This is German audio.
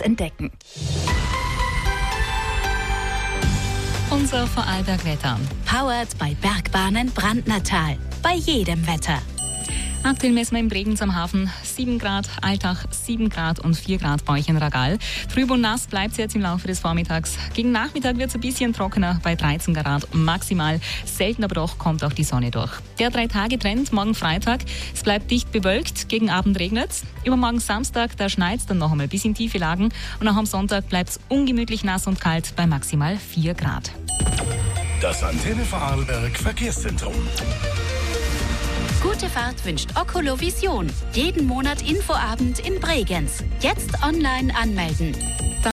entdecken. Unser Vorarlberg-Wetter. Powered bei Bergbahnen Brandnertal. Bei jedem Wetter. Aktuell messen wir im Bregenz am Hafen 7 Grad, Altach 7 Grad und 4 Grad bei euch in Ragal. Trüb und nass bleibt es jetzt im Laufe des Vormittags. Gegen Nachmittag wird es ein bisschen trockener bei 13 Grad maximal. Selten aber doch kommt auch die Sonne durch. Der 3-Tage-Trend, morgen Freitag. Es bleibt dicht bewölkt, gegen Abend regnet es. Übermorgen Samstag, da schneit es dann noch einmal bis in tiefe Lagen. Und auch am Sonntag bleibt es ungemütlich nass und kalt bei maximal 4 Grad. Das Antenne Vorarlberg Verkehrszentrum. Gute Fahrt wünscht Okolo Vision. Jeden Monat Infoabend in Bregenz. Jetzt online anmelden.